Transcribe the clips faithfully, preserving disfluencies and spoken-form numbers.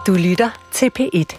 Du lytter til P et.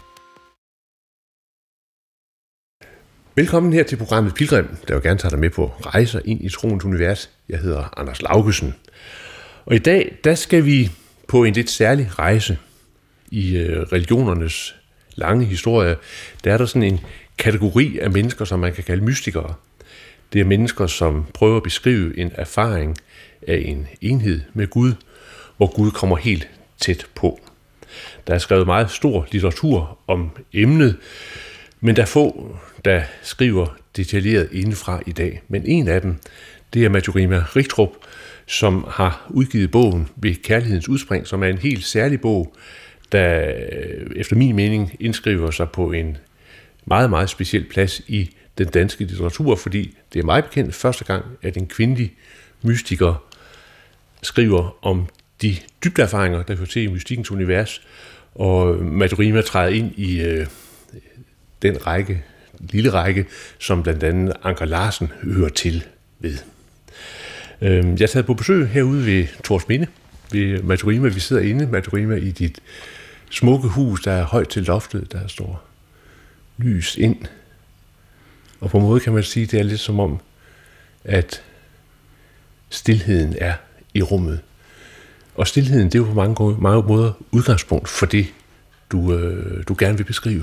Velkommen her til programmet Pilgrim, der vil gerne tage dig med på rejser ind i troens univers. Jeg hedder Anders Laugesen. Og i dag, der skal vi på en lidt særlig rejse i religionernes lange historie. Der er der sådan en kategori af mennesker, som man kan kalde mystikere. Det er mennesker, som prøver at beskrive en erfaring af en enhed med Gud, hvor Gud kommer helt tæt på. Der er skrevet meget stor litteratur om emnet, men der er få, der skriver detaljeret indenfra i dag. Men en af dem, det er Majorima Richtrup, som har udgivet bogen Ved kærlighedens udspring, som er en helt særlig bog, der efter min mening indskriver sig på en meget, meget speciel plads i den danske litteratur, fordi det er meget bekendt første gang, at en kvindelig mystiker skriver om de dybde erfaringer, der hører til i mystikkens univers, og Majorima træder ind i øh, den række, lille række, som blandt andet Anker Larsen hører til ved. Øh, jeg er taget på besøg herude ved Thorsminde, ved Majorima. Vi sidder inde, Majorima, i dit smukke hus, der er højt til loftet, der står lys ind. Og på en måde kan man sige, det er lidt som om, at stilheden er i rummet. Og stilheden, det er jo på mange, mange måder udgangspunkt for det, du, øh, du gerne vil beskrive.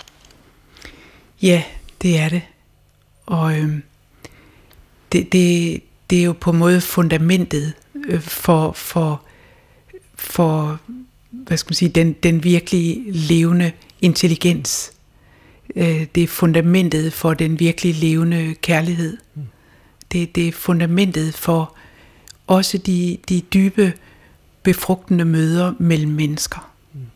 Ja, det er det. Og øh, det, det, det er jo på en måde fundamentet øh, for, for, for hvad skal man sige, den, den virkelig levende intelligens. Øh, det er fundamentet for den virkelig levende kærlighed. Mm. Det, det er fundamentet for også de, de dybe befrugtende møder mellem mennesker.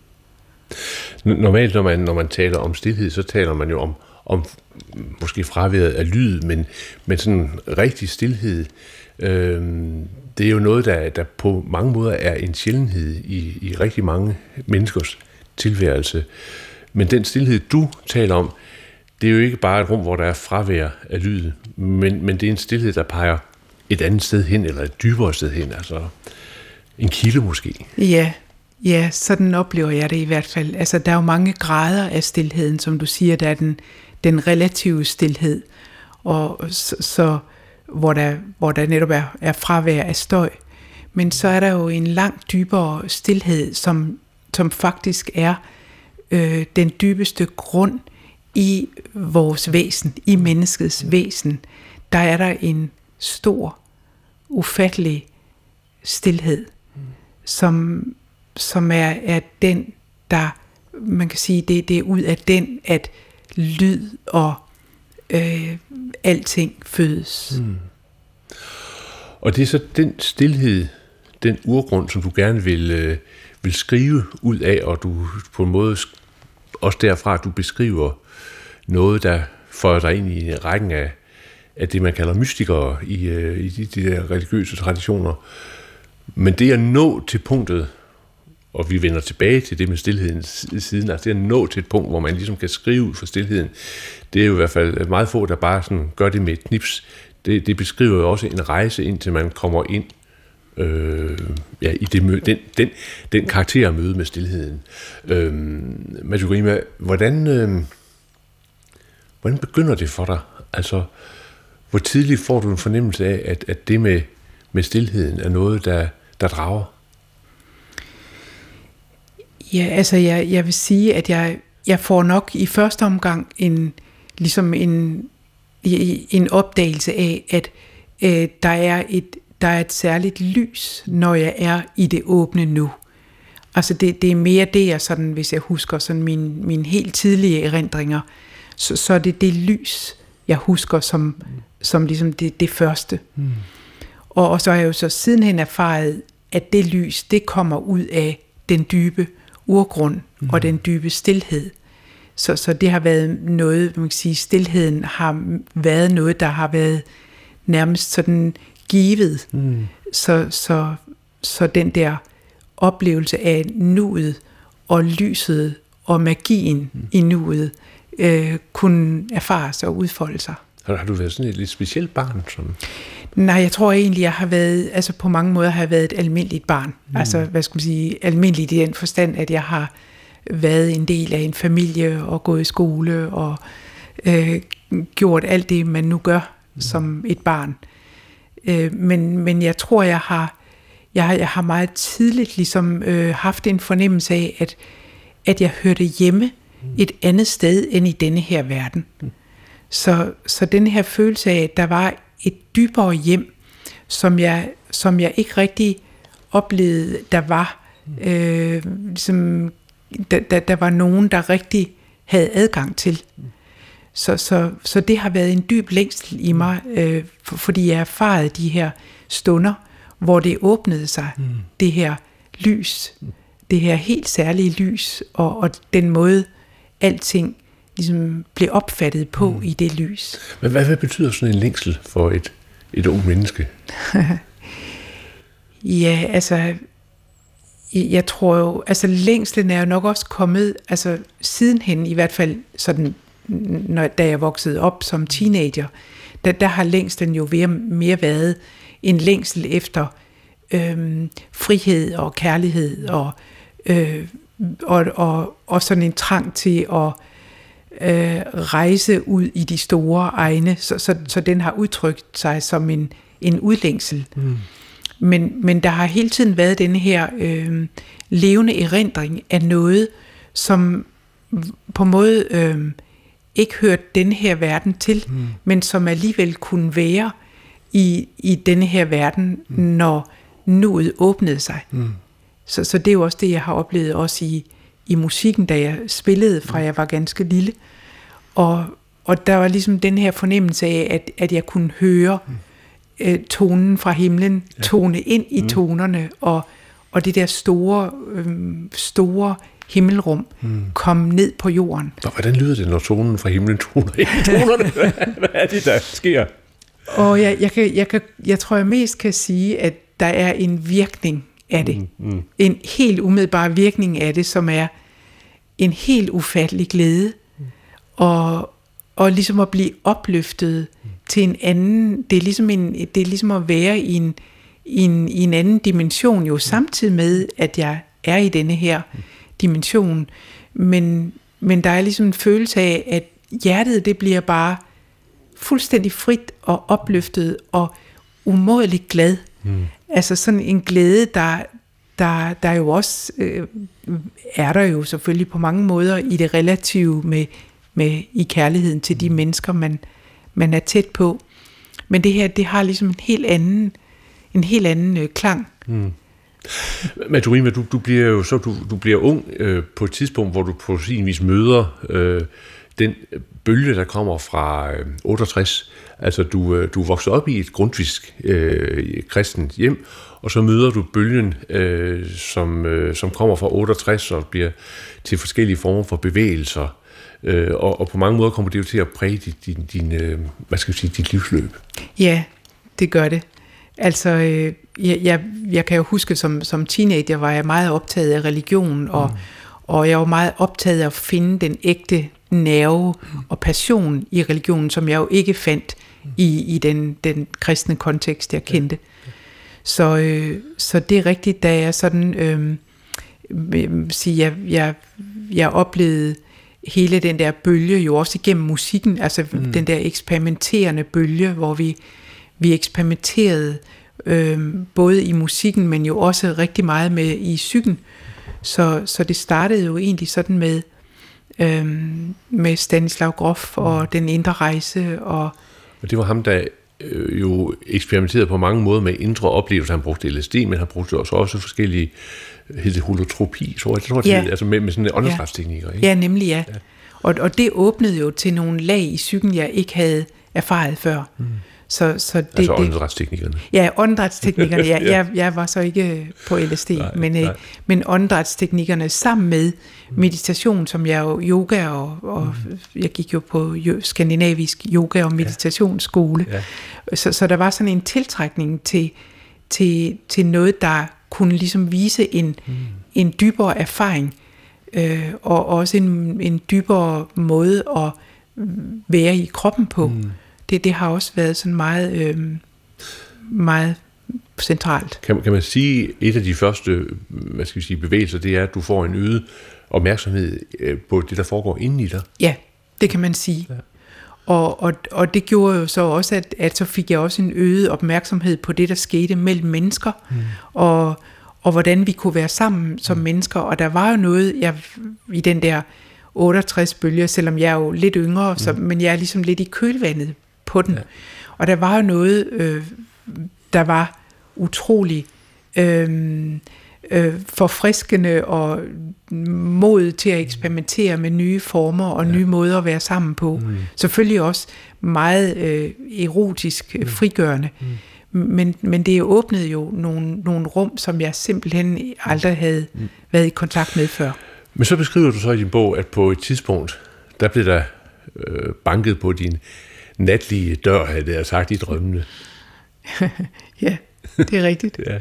Normalt, når man, når man taler om stilhed, så taler man jo om, om måske fraværet af lyd, men, men sådan rigtig stilhed, øh, det er jo noget, der, der på mange måder er en sjældenhed i, i rigtig mange menneskers tilværelse. Men den stilhed, du taler om, det er jo ikke bare et rum, hvor der er fravær af lyd, men, men det er en stilhed, der peger et andet sted hen, eller et dybere sted hen, altså en kilde måske. Ja, ja, sådan oplever jeg det i hvert fald. Altså, der er jo mange grader af stilheden, som du siger, der er den, den relative stilhed, og så, så hvor, der, hvor der netop er, er fravær af støj. Men så er der jo en langt dybere stilhed, som, som faktisk er øh, den dybeste grund i vores væsen, i menneskets væsen. Der er der en stor, ufattelig stilhed, som, som er, er den, der, man kan sige, det, det er ud af den, at lyd og øh, alting fødes. Mm. Og det er så den stilhed, den urgrund, som du gerne vil, øh, vil skrive ud af, og du på en måde også derfra, at du beskriver noget, der fører dig ind i rækken af, af det, man kalder mystikere i, øh, i de, de der religiøse traditioner. Men det at nå til punktet, og vi vender tilbage til det med stilheden siden, altså det at nå til et punkt, hvor man ligesom kan skrive ud for stilheden, det er jo i hvert fald meget få, der bare sådan gør det med et knips. Det, det beskriver jo også en rejse, indtil man kommer ind øh, ja, i det møde, den, den, den karakter at møde med stilheden. Øh, Majorima, hvordan, øh, hvordan begynder det for dig? Altså, hvor tidligt får du en fornemmelse af, at, at det med med stilheden er noget, der, der drager? Ja, altså jeg, jeg vil sige, at jeg, jeg får nok i første omgang en, ligesom en, en opdagelse af, at øh, der, er et, der er et særligt lys, når jeg er i det åbne nu. Altså det, det er mere det, jeg sådan, hvis jeg husker sådan mine, mine helt tidlige erindringer, så, så er det det lys, jeg husker som, som ligesom det, det første. Mm. Og, og så har jeg jo så sidenhen erfaret, at det lys, det kommer ud af den dybe urgrund mm. og den dybe stilhed. Så, så det har været noget, man kan sige, stilheden har været noget, der har været nærmest sådan givet. Mm. Så, så, så den der oplevelse af nuet og lyset og magien mm. i nuet øh, kunne erfares og udfolde sig. Har du været sådan et lidt specielt barn? Som... Nej, jeg tror egentlig, jeg har været, altså på mange måder har jeg været et almindeligt barn. Mm. Altså, hvad skal man sige, almindeligt i den forstand, at jeg har været en del af en familie og gået i skole og øh, gjort alt det, man nu gør mm. som et barn. Øh, men, men jeg tror, jeg har, jeg, jeg har meget tidligt ligesom, øh, haft en fornemmelse af, at, at jeg hørte hjemme mm. et andet sted end i denne her verden. Mm. Så, så den her følelse af, at der var et dybere hjem, som jeg, som jeg ikke rigtig oplevede, der var, øh, ligesom, der, der, der var nogen, der rigtig havde adgang til. Så, så, så det har været en dyb længsel i mig, øh, for, fordi jeg erfarede de her stunder, hvor det åbnede sig, mm. det her lys, det her helt særlige lys, og, og den måde, alting ligesom blev opfattet på mm. i det lys. Men hvad, hvad betyder sådan en længsel for et, et ung menneske? Ja, altså, jeg tror jo, altså længslen er jo nok også kommet, altså sidenhen, i hvert fald sådan, når, da jeg voksede op som teenager, der, der har længslen jo mere, mere været en længsel efter øhm, frihed og kærlighed, og, øh, og, og, og sådan en trang til at øh, rejse ud i de store egne, så, så, så den har udtrykt sig som en, en udlængsel. Mm. Men, men der har hele tiden været denne her øh, levende erindring af noget, som på en måde øh, ikke hørte denne her verden til, mm. men som alligevel kunne være i, i denne her verden, mm. når nuet åbnede sig. Mm. Så, så det er jo også det, jeg har oplevet også i, i musikken, da jeg spillede, fra jeg var ganske lille. Og, og der var ligesom den her fornemmelse af, at, at jeg kunne høre mm. tonen fra himlen, ja. tone ind i mm. tonerne, og, og det der store, øhm, store himmelrum mm. kom ned på jorden. Og hvordan lyder det, når tonen fra himlen toner ind i tonerne? hvad, hvad er det, der sker? Og jeg, jeg, kan, jeg, kan, jeg tror, jeg mest kan sige, at der er en virkning af det. Mm. Mm. En helt umiddelbar virkning af det, som er en helt ufattelig glæde, mm. og, og ligesom at blive opløftet mm. til en anden, det er ligesom, en, det er ligesom at være i en, i, en, i en anden dimension, jo samtidig med, at jeg er i denne her dimension, men, men der er ligesom en følelse af, at hjertet, det bliver bare fuldstændig frit og opløftet og umådeligt glad. Mm. Altså sådan en glæde, der, der, der jo også øh, er der jo selvfølgelig på mange måder i det relative med, med i kærligheden til de mennesker, man man er tæt på. Men det her, det har ligesom en helt anden, en helt anden øh, klang. Mm. Madhurima, du, du bliver jo så du, du bliver ung øh, på et tidspunkt, hvor du på sin vis møder øh, den bølge, der kommer fra øh, otteogtres. Altså du, øh, du er vokset op i et grundtvisk øh, kristent hjem, og så møder du bølgen, øh, som, øh, som kommer fra otteogtres og bliver til forskellige former for bevægelser. Øh, og, og på mange måder kommer det jo til at præge din, din, din, øh, hvad skal jeg sige, dit livsløb. Ja, det gør det. Altså, øh, jeg, jeg, jeg kan jo huske, som, som teenager var jeg meget optaget af religion, og, mm. og jeg var meget optaget af at finde den ægte nerve og passion i religionen, som jeg jo ikke fandt mm. i, i den, den kristne kontekst, jeg kendte. Ja. Ja. Så, øh, så det er rigtigt, da jeg sådan, øh, sige, jeg, jeg, jeg oplevede hele den der bølge, jo også igennem musikken, altså mm. den der eksperimenterende bølge, hvor vi, vi eksperimenterede øh, både i musikken, men jo også rigtig meget med i psyken. Så, så det startede jo egentlig sådan med, øh, med Stanislav Grof og mm. Den indre rejse. Og, og det var ham, der øh, jo eksperimenterede på mange måder med indre oplevelser. Han brugte L S D, men han brugte også, også forskellige hedder holotropi, så jeg tror, det ja. er, altså med, med sådan en åndedrætsteknikker. Ja. ja, nemlig ja. ja. Og, og det åbnede jo til nogle lag i psyken, jeg ikke havde erfaret før. Mm. Så, så det, altså åndedrætsteknikkerne. Ja, åndedrætsteknikkerne. ja, ja. Jeg, jeg var så ikke på L S D, nej, men, nej. men åndedrætsteknikkerne sammen med meditation, som jeg jo yoga, og, og mm. jeg gik jo på skandinavisk yoga- og meditationsskole. Ja. Ja. Så, så der var sådan en tiltrækning til, til, til noget, der kunne ligesom vise en, mm. en dybere erfaring, øh, og også en, en dybere måde at være i kroppen på. Mm. Det, det har også været sådan meget, øh, meget centralt. Kan, kan man sige, et af de første, hvad skal vi sige, bevægelser, det er, at du får en øget opmærksomhed på det, der foregår inde i dig? Ja, det kan man sige. Ja. Og, og, og det gjorde jo så også, at, at så fik jeg også en øget opmærksomhed på det, der skete mellem mennesker, mm. og, og hvordan vi kunne være sammen som mm. mennesker. Og der var jo noget, jeg i den der otteogtres bølge, selvom jeg er jo lidt yngre, mm. så, men jeg er ligesom lidt i kølvandet på den. Ja. Og der var jo noget, øh, der var utrolig øh, øh, forfriskende og mod til at eksperimentere med nye former og ja. nye måder at være sammen på. Mm. Selvfølgelig også meget øh, erotisk mm. frigørende. Mm. Men, men det åbnede jo nogle, nogle rum, som jeg simpelthen aldrig havde mm. været i kontakt med før. Men så beskriver du så i din bog, at på et tidspunkt, der blev der øh, banket på din natlige dør, havde jeg sagt, i drømmene. Ja, det er rigtigt. Ja.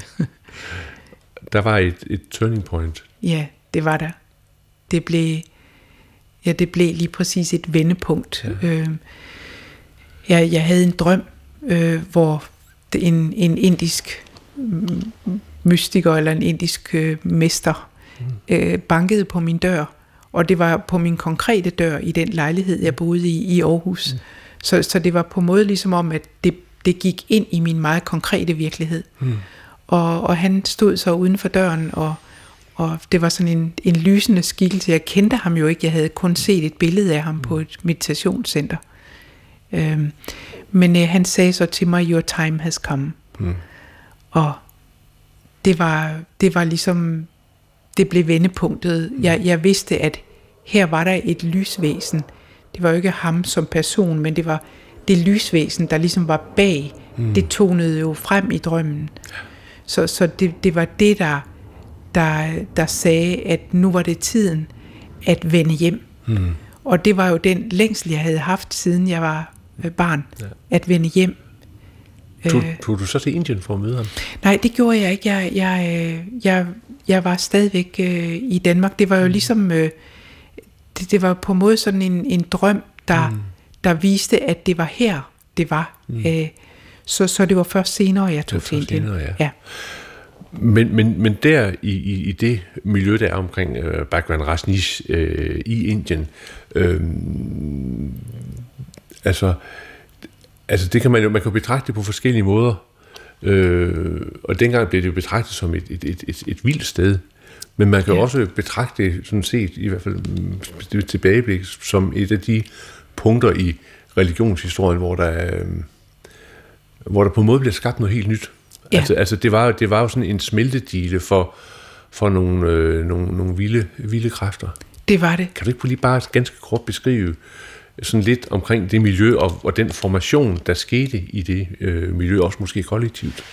Der var et, et turning point. Ja, det var der. Det blev, ja, det blev lige præcis et vendepunkt. Ja. Øh, jeg, jeg havde en drøm, øh, hvor en, en indisk mystiker eller en indisk øh, mester mm. øh, bankede på min dør, og det var på min konkrete dør i den lejlighed, jeg boede i i Aarhus. Mm. Så, så det var på en måde ligesom om, at det, det gik ind i min meget konkrete virkelighed. Mm. Og, og han stod så uden for døren, og, og det var sådan en, en lysende skikkelse. Jeg kendte ham jo ikke, jeg havde kun set et billede af ham mm. på et meditationscenter. Øhm, men øh, han sagde så til mig, your time has come. Mm. Og det var, det var ligesom, det blev vendepunktet. Mm. Jeg, jeg vidste, at her var der et lysvæsen. Det var jo ikke ham som person, men det var det lysvæsen, der ligesom var bag. Mm. Det tonede jo frem i drømmen. Så, så det, det var det, der, der, der sagde, at nu var det tiden at vende hjem. Mm. Og det var jo den længsel, jeg havde haft, siden jeg var barn, ja. At vende hjem. Tog, tog du så til Indien for at møde ham? Nej, det gjorde jeg ikke. Jeg, jeg, jeg, jeg var stadigvæk øh, i Danmark. Det var jo ligesom, øh, det, det var på en måde sådan en, en drøm, der, mm. der viste, at det var her, det var. Mm. Øh, så, så det var først senere, jeg tog til Indien. Senere, ja. Ja. Men, men, men der i, i, i det miljø, der er omkring øh, Bhagwan Rajneesh øh, i Indien, øh, altså, altså det kan man jo, man kan jo betragte det på forskellige måder. Øh, og dengang blev det jo betragtet som et, et, et, et, et vildt sted. Men man kan ja. også betragte det, sådan set, i hvert fald det tilbageblik, som et af de punkter i religionshistorien, hvor der, øh, hvor der på en måde bliver skabt noget helt nyt. Ja. Altså, altså det, var, det var jo sådan en smeltedile for, for nogle, øh, nogle, nogle vilde, vilde kræfter. Det var det. Kan du ikke lige bare ganske kort beskrive sådan lidt omkring det miljø og, og den formation, der skete i det øh, miljø, også måske kollektivt?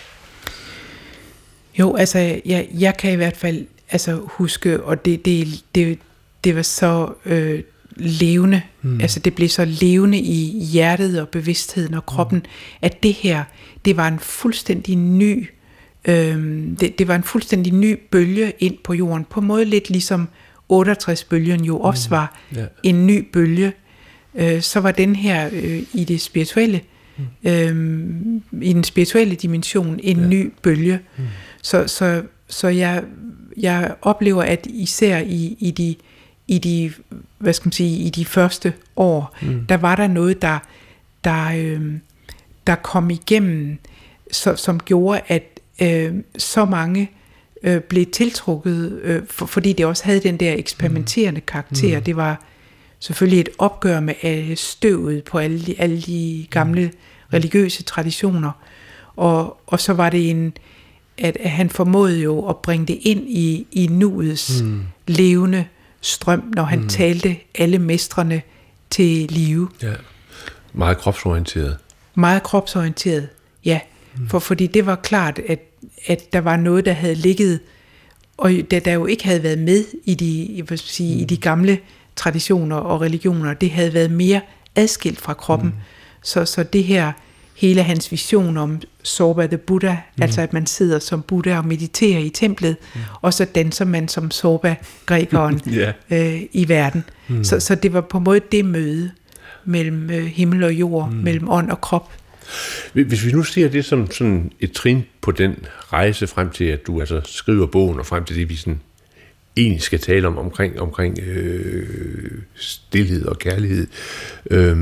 Jo, altså jeg, jeg kan i hvert fald altså, huske, og det, det, det, det var så øh, levende, hmm. altså det blev så levende i hjertet og bevidstheden og kroppen, hmm. at det her, det var en fuldstændig ny, øh, det, det var en fuldstændig ny bølge ind på jorden, på en måde lidt ligesom otteogtres-bølgen jo også hmm. var yeah. en ny bølge. Øh, så var den her øh, i det spirituelle, hmm. øh, i den spirituelle dimension en yeah. ny bølge. Hmm. Så, så, så jeg, jeg oplever, at især i, i de i de, hvad skal man sige, i de første år, mm. der var der noget, der, der, øh, der kom igennem, så, som gjorde, at øh, så mange øh, blev tiltrukket, øh, for, fordi det også havde den der eksperimenterende karakter. Mm. Det var selvfølgelig et opgør med øh, støvet på alle de, alle de gamle mm. religiøse traditioner, og, og så var det en, at, at han formåede jo at bringe det ind i, i nuets mm. levende strøm, når han mm. talte alle mestrene til live. Ja. Meget kropsorienteret. Meget kropsorienteret, ja. Mm. For, fordi det var klart, at, at der var noget, der havde ligget, og der, der jo ikke havde været med i de, jeg vil sige, mm. i de gamle traditioner og religioner. Det havde været mere adskilt fra kroppen. Mm. Så, så det her, hele hans vision om Sorba the Buddha, mm. altså at man sidder som Buddha og mediterer i templet, mm. og så danser man som Sorba, grækeren, yeah. øh, i verden. Mm. Så, så det var på en måde det møde mellem øh, himmel og jord, mm. mellem ånd og krop. Hvis vi nu ser det som sådan et trin på den rejse frem til, at du altså skriver bogen, og frem til det, vi sådan egentlig skal tale om, omkring, omkring øh, stilhed og kærlighed, øh,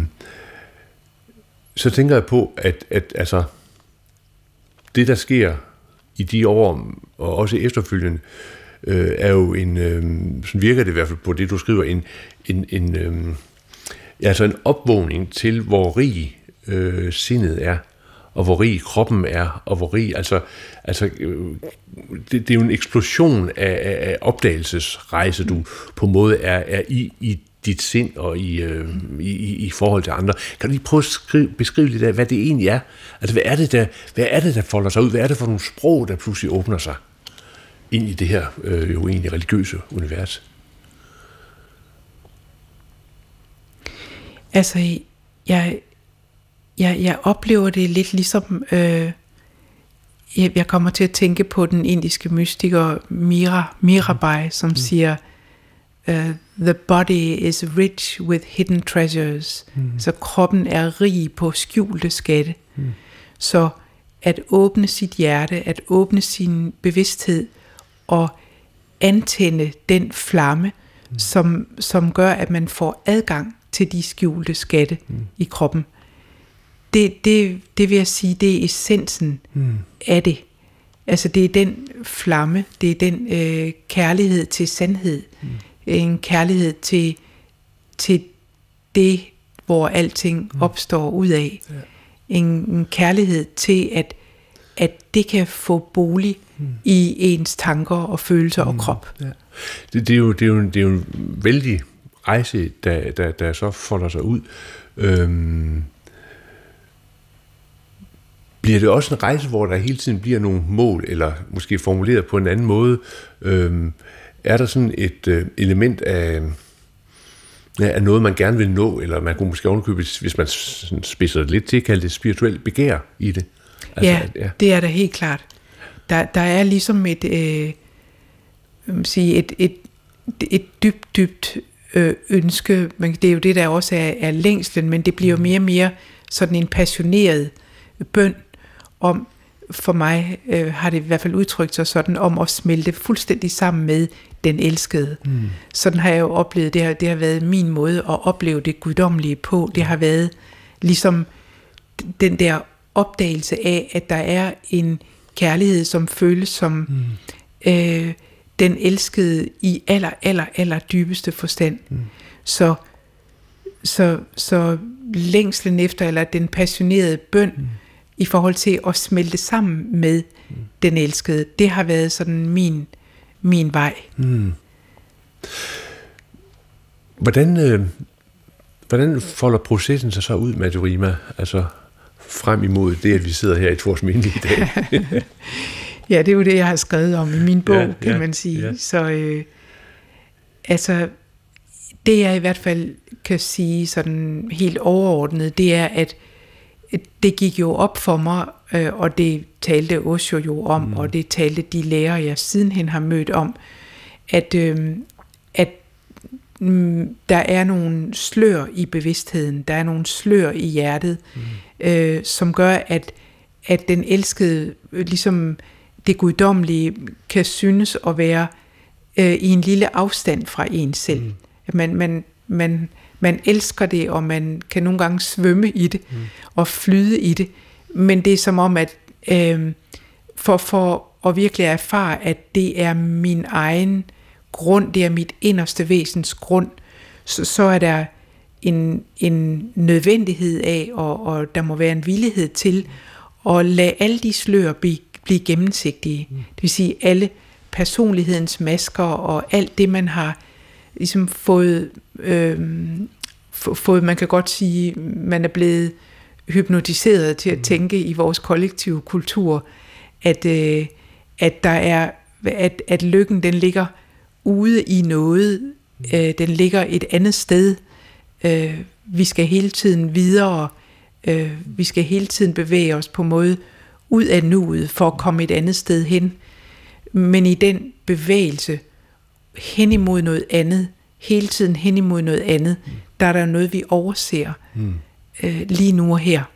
så tænker jeg på, at, at altså, det, der sker i de år, og også efterfølgende, øh, er jo en, øh, sådan virker det i hvert fald på det, du skriver, en, en, en, øh, altså en opvågning til, hvor rig øh, sindet er, og hvor rig kroppen er, og hvor rig, altså, altså øh, det, det er jo en eksplosion af, af, af opdagelsesrejse, du på en måde er, er i, i dit sind og i, øh, i, i forhold til andre. Kan du lige prøve at skrive, beskrive lidt af, hvad det egentlig er? Altså, hvad er det, der, hvad er det, der folder sig ud? Hvad er det for nogle sprog, der pludselig åbner sig ind i det her øh, jo egentlig religiøse univers? Altså, jeg, jeg, jeg oplever det lidt ligesom, øh, jeg, jeg kommer til at tænke på den indiske mystiker Mira, Mirabai, som mm. siger, uh, the body is rich with hidden treasures. Mm. Så kroppen er rig på skjulte skatte. Mm. Så at åbne sit hjerte, at åbne sin bevidsthed og antænde den flamme, mm. som, som gør, at man får adgang til de skjulte skatte mm. i kroppen. Det, det, det vil jeg sige, det er essensen mm. af det. Altså det er den flamme, det er den øh, kærlighed til sandhed, mm. en kærlighed til, til det, hvor alting mm. opstår ud af. Ja. En, en kærlighed til, at, at det kan få bolig mm. i ens tanker og følelser mm. og krop. Ja. Det, det, er jo, det, er jo, det er jo en vældig rejse, der, der, der så folder sig ud. Øhm, bliver det også en rejse, hvor der hele tiden bliver nogle mål, eller måske formuleret på en anden måde? Øhm, er der sådan et øh, element af, ja, af noget, man gerne vil nå, eller man kunne måske ovenikøbe, hvis man spidser det lidt til, kalde det spirituelt begær i det? Altså, ja, ja, det er der helt klart. Der, der er ligesom et, øh, sige et, et, et dybt, dybt øh, ønske, men det er jo det, der også er, er længslen, men det bliver jo mere og mere sådan en passioneret bøn om, for mig øh, har det i hvert fald udtrykt sig sådan, om at smelte fuldstændig sammen med den elskede. Mm. Sådan har jeg jo oplevet, det har, det har været min måde at opleve det guddommelige på. Det har været ligesom den der opdagelse af, at der er en kærlighed, som føles som mm. øh, den elskede i aller, aller, aller dybeste forstand. Mm. Så, så, så længslen efter, eller den passionerede bøn, mm. i forhold til at smelte sammen med mm. den elskede, det har været sådan min, min vej. Mm. Hvordan, øh, hvordan folder processen sig så ud, Madhurima, altså frem imod det, at vi sidder her i Thorsminde i dag? Ja, det er jo det, jeg har skrevet om i min bog, ja, kan ja, man sige. Ja. Så øh, altså, det jeg i hvert fald kan sige sådan helt overordnet, det er, at det gik jo op for mig, øh, og det talte Osho jo om, mm. og det talte de lærere, jeg sidenhen har mødt om, at, øh, at mm, der er nogle slør i bevidstheden, der er nogle slør i hjertet, mm. øh, som gør, at, at den elskede, ligesom det guddommelige, kan synes at være øh, i en lille afstand fra en selv. Mm. Man, man, man Man elsker det, og man kan nogle gange svømme i det, mm. og flyde i det. Men det er som om, at øh, for, for at virkelig erfare, at det er min egen grund, det er mit inderste væsens grund, så, så er der en, en nødvendighed af, og, og der må være en villighed til, at lade alle de slør blive, blive gennemsigtige. Mm. Det vil sige, alle personlighedens masker, og alt det, man har ligesom fået, øh, fået, man kan godt sige, man er blevet hypnotiseret til at mm. tænke i vores kollektive kultur, at, øh, at der er, at, at lykken, den ligger ude i noget, mm. øh, den ligger et andet sted. Øh, vi skal hele tiden videre, øh, vi skal hele tiden bevæge os på måde ud af nuet for at komme et andet sted hen. Men i den bevægelse hen imod noget andet, hele tiden hen imod noget andet, mm. der er der noget, vi overser mm. øh, lige nu og her.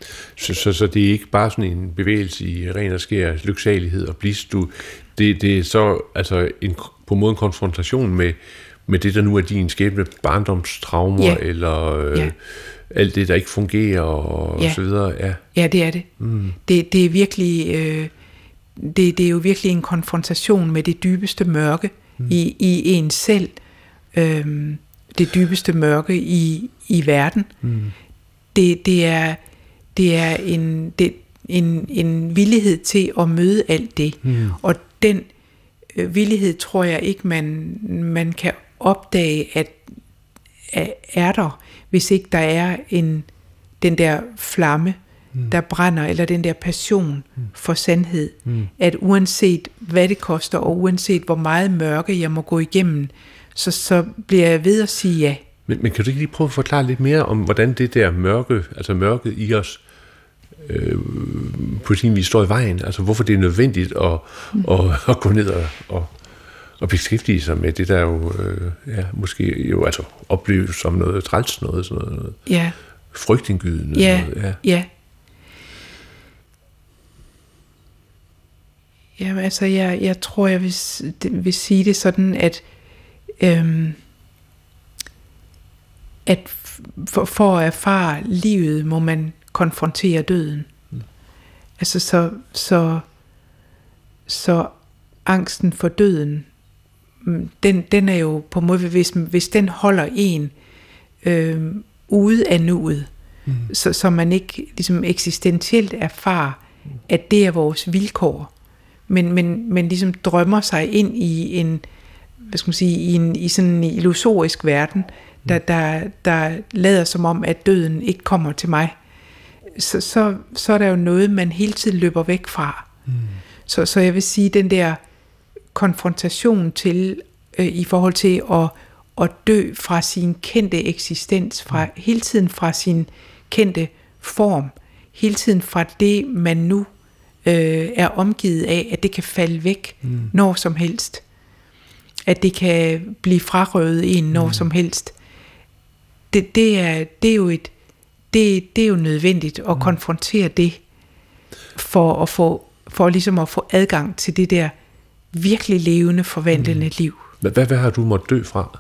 Så, så, så det er ikke bare sådan en bevægelse i ren og skær lyksalighed og blis. Du, det, det er så altså en, på en måde en konfrontation med, med det, der nu er din skæbne, barndomstraumer, ja. eller øh, ja. alt det, der ikke fungerer, og, ja. og så videre. Ja, ja det er det. Mm. Det, det er virkelig, øh, det, det er jo virkelig en konfrontation med det dybeste mørke mm. i, i en selv. Øh, det dybeste mørke i, i verden. Mm. Det, det er det er en, det, en, en villighed til at møde alt det. Mm. Og den øh, villighed tror jeg ikke, man, man kan opdage, at, at er der, hvis ikke der er en, den der flamme, mm. der brænder, eller den der passion mm. for sandhed. Mm. At uanset hvad det koster, og uanset hvor meget mørke jeg må gå igennem, så, så bliver jeg ved at sige ja. Men, men kan du ikke lige prøve at forklare lidt mere om, hvordan det der mørke, altså mørket i os, øh, på sin vis står i vejen? Altså hvorfor det er nødvendigt at, mm. at, at gå ned og, og, og beskæftige sig med det, der jo øh, ja, måske jo altså opleves som noget træls, noget sådan noget, noget ja. frygtindgydende. Ja, noget, ja. ja. Jamen altså, jeg, jeg tror, jeg vil, vil sige det sådan, at øhm, at for, for at erfare livet, må man konfrontere døden. Mm. Altså så, så, så angsten for døden, den, den er jo på en måde, hvis, hvis den holder en øh, ude af nuet, mm. så, så man ikke ligesom eksistentielt erfarer, at det er vores vilkår, men, men, men ligesom drømmer sig ind i en, hvad skal man sige, i en i sådan en illusorisk verden, der, der, der lader som om, at døden ikke kommer til mig, så, så, så er der jo noget, man hele tiden løber væk fra. Mm. Så, så jeg vil sige, den der konfrontation til, øh, i forhold til at, at dø fra sin kendte eksistens, fra, hele tiden fra sin kendte form, hele tiden fra det, man nu øh, er omgivet af, at det kan falde væk mm. når som helst. At det kan blive frarøvet en når mm. som helst. Det, det, er, det er jo et det, det er jo nødvendigt at mm. konfrontere det for at få for ligesom at få adgang til det der virkelig levende, forvandlende mm. liv. Hvad, hvad har du måttet dø fra?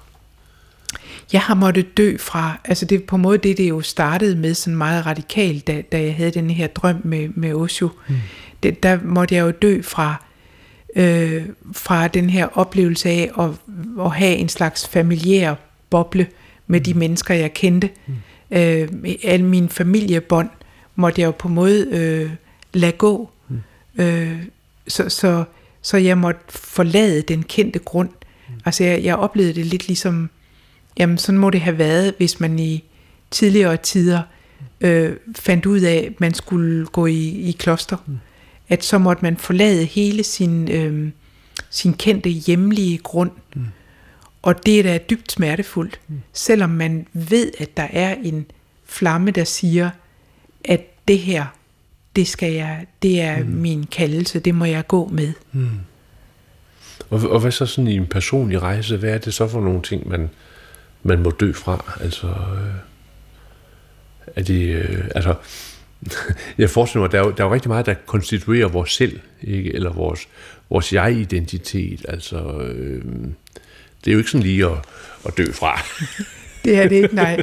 Jeg har måttet dø fra, altså det er på en måde det, det jo startede med sådan meget radikalt, da, da jeg havde den her drøm med, med Osho. Mm. Det, der måtte jeg jo dø fra, øh, fra den her oplevelse af at, at have en slags familiær boble med de mennesker, jeg kendte. Mm. Øh, alle mine familiebånd måtte jeg jo på en måde øh, lade gå. Mm. Øh, så, så, så jeg måtte forlade den kendte grund. Mm. Altså jeg, jeg oplevede det lidt ligesom, jamen sådan må det have været, hvis man i tidligere tider øh, fandt ud af, at man skulle gå i, i kloster. Mm. At så måtte man forlade hele sin, øh, sin kendte hjemlige grund. Mm. Og det er da dybt smertefuldt, mm. selvom man ved, at der er en flamme, der siger, at det her, det skal jeg, det er mm. min kaldelse, det må jeg gå med. Mm. Og, og hvad så sådan i en personlig rejse, hvad er det så for nogle ting, man, man må dø fra? Altså, øh, er det, øh, altså, jeg forestiller mig, der er, jo, der er jo rigtig meget, der konstituerer vores selv, ikke? Eller vores, vores jeg-identitet, altså, øh, det er jo ikke sådan lige at, at dø fra. Det er det ikke, nej.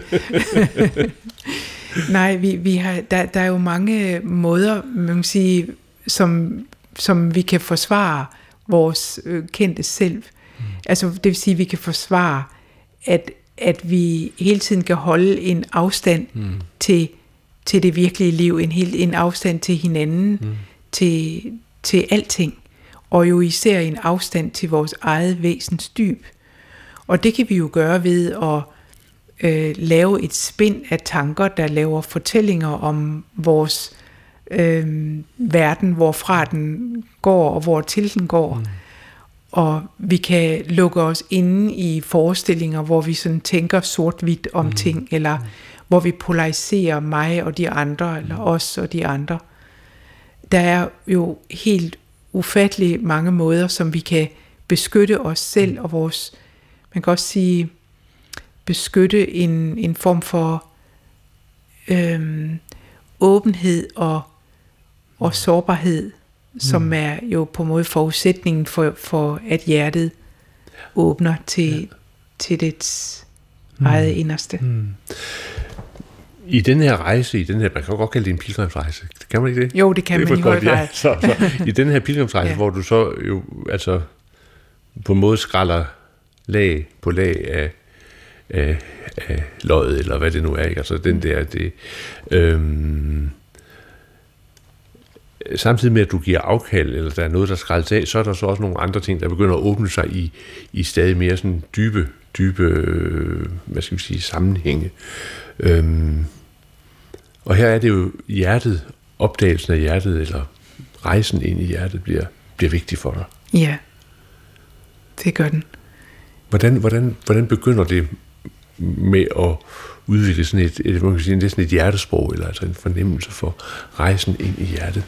Nej, vi, vi har, der, der er jo mange måder, man kan sige, som, som vi kan forsvare vores øh, kendte selv. Mm. Altså det vil sige, at vi kan forsvare, at, at vi hele tiden kan holde en afstand mm. til, til det virkelige liv, en, hel, en afstand til hinanden, mm. til, til alting, og jo især en afstand til vores eget væsens dyb. Og det kan vi jo gøre ved at øh, lave et spind af tanker, der laver fortællinger om vores øh, verden, hvorfra den går, og hvor til den går. Mm. Og vi kan lukke os inde i forestillinger, hvor vi sådan tænker sort-hvidt om mm. ting, eller mm. hvor vi polariserer mig og de andre, eller mm. os og de andre. Der er jo helt ufattelig mange måder, som vi kan beskytte os selv og vores, man kan også sige, beskytte en, en form for øhm, åbenhed og, og sårbarhed, som mm. er jo på en måde forudsætningen for, for at hjertet åbner til, ja. til dets mm. eget inderste. Mm. I den her rejse, i den her, man kan jo godt kalde det en pilgrimsrejse, kan man ikke det? Jo, det kan det man i høj grad. Ja. Så, så, i den her pilgrimsrejse, ja. hvor du så jo altså på en måde skræller lag på lag af, af, af løget, eller hvad det nu er, ikke? Altså den der, det, øhm, samtidig med, at du giver afkald, eller der er noget, der skrælles af, så er der så også nogle andre ting, der begynder at åbne sig i, i stadig mere sådan dybe, dybe, hvad skal vi sige, sammenhænge. Øhm, og her er det jo hjertet, opdagelsen af hjertet, eller rejsen ind i hjertet, bliver, bliver vigtig for dig. Ja, det gør den. Hvordan, hvordan, hvordan begynder det med at udvikle sådan et, et, man kan sige, næsten et hjertesprog, eller altså en fornemmelse for rejsen ind i hjertet?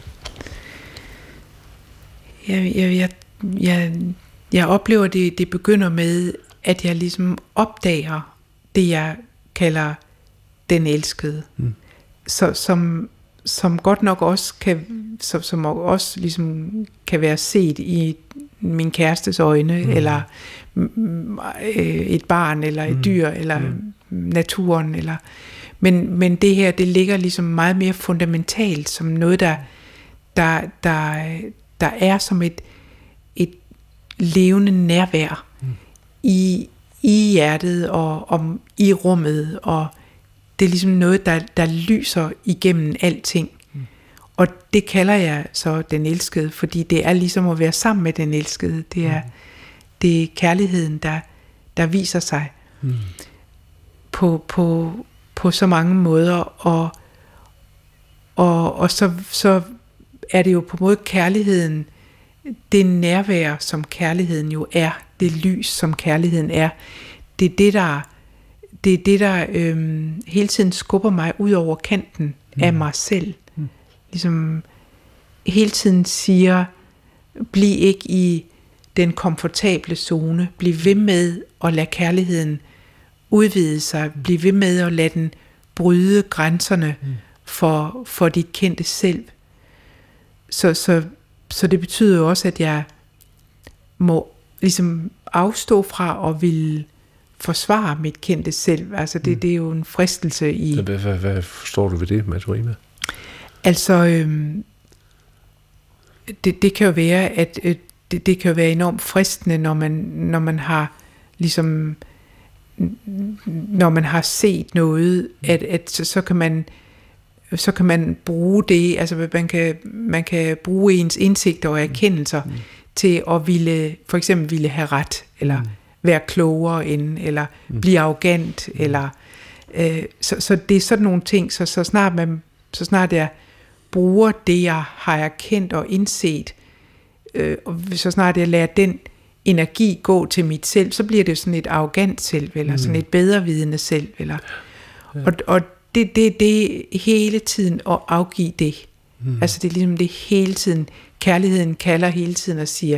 Jeg, jeg, jeg, jeg, jeg oplever, det, det begynder med, at jeg ligesom opdager det, jeg kalder den elskede, mm. så, som, som godt nok også kan, som, som også ligesom kan være set i min kærestes øjne, mm. eller øh, et barn, eller et mm. dyr, eller mm. naturen, eller men, men det her, det ligger ligesom meget mere fundamentalt, som noget, der, der, der, der er som et, et levende nærvær mm. i, i hjertet, og, og i rummet, og det er ligesom noget, der, der lyser igennem alting. Mm. Og det kalder jeg så den elskede, fordi det er ligesom at være sammen med den elskede. Det er, mm. det er kærligheden, der, der viser sig mm. på, på, på så mange måder. Og, og, og så, så er det jo på en måde kærligheden, det nærvær, som kærligheden jo er, det lys, som kærligheden er. Det er det, der Det er det, der øhm, hele tiden skubber mig ud over kanten mm. af mig selv. Mm. Ligesom hele tiden siger, bliv ikke i den komfortable zone. Bliv ved med at lade kærligheden udvide sig. Mm. Bliv ved med at lade den bryde grænserne mm. for, for dit kendte selv. Så, så, så det betyder jo også, at jeg må ligesom afstå fra at ville forsvare mit kendte selv. Altså det, mm. det er jo en fristelse i... Hvad, hvad, hvad forstår du ved det, Madhurima? Altså, øhm, det, det kan jo være, at øh, det, det kan jo være enormt fristende, når man, når man har ligesom, når man har set noget, at, at så, så kan man så kan man bruge det, altså man kan, man kan bruge ens indsigter og erkendelser mm. til at ville, for eksempel ville have ret, eller mm. være klogere end, eller mm. blive arrogant, mm. eller øh, så, så det er sådan nogle ting, så, så snart man, så snart jeg bruger det, jeg har erkendt og indset, øh, og så snart jeg lader den energi gå til mit selv, så bliver det sådan et arrogant selv, eller mm. sådan et bedrevidende selv, eller ja. og, og det, det, det hele tiden at afgive det. Mm. Altså det er ligesom det hele tiden, kærligheden kalder hele tiden og siger,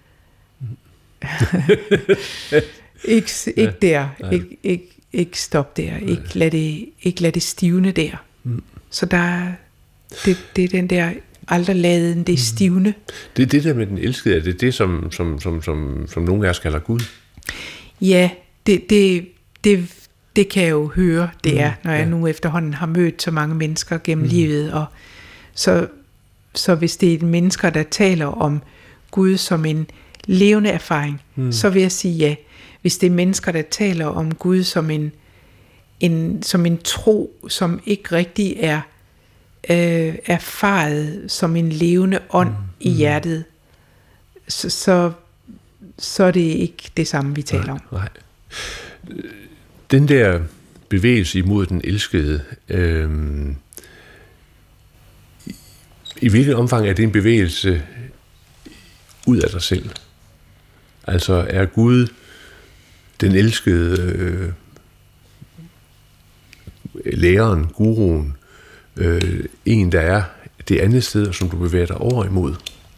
ikke, ikke der, ikke, ikke, ikke stop der, ikke lad det, ikke lad det stivne der. Mm. Så der, det, det er den der aldrig laden, det er stivne. Det er det der med den elskede, det er det, som, som, som, som, som nogle af os kalder Gud. Ja, det, det, det, det kan jeg jo høre, det er, når jeg ja. nu efterhånden har mødt så mange mennesker gennem mm. livet. Og så, så hvis det er mennesker, der taler om Gud som en levende erfaring, mm. så vil jeg sige ja. Hvis det er mennesker, der taler om Gud som en, en, som en tro, som ikke rigtig er øh, erfaret som en levende ånd mm. i hjertet, så, så, så er det ikke det samme, vi taler om. Nej, nej. Den der bevægelse imod den elskede, øh, i, i hvilket omfang er det en bevægelse ud af dig selv? Altså er Gud den elskede øh, læreren, guruen, øh, en der er det andet sted, som du bevæger dig over imod?